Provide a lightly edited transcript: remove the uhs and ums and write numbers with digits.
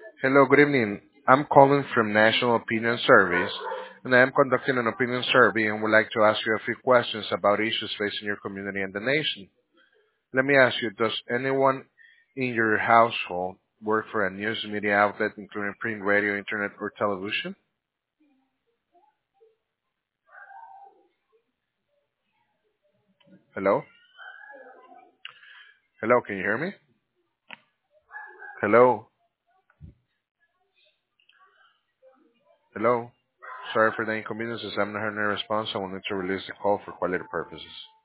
Hello, good evening. I'm calling from National Opinion Service, and I am conducting an opinion survey and would like to ask you a few questions about issues facing your community and the nation. Let me ask you, does anyone in your household work for a news media outlet, including print, radio, internet, or television? Hello? Hello, can you hear me? Hello? Hello? Sorry for the inconveniences. I'm not hearing a response. I will need to release the call for quality purposes.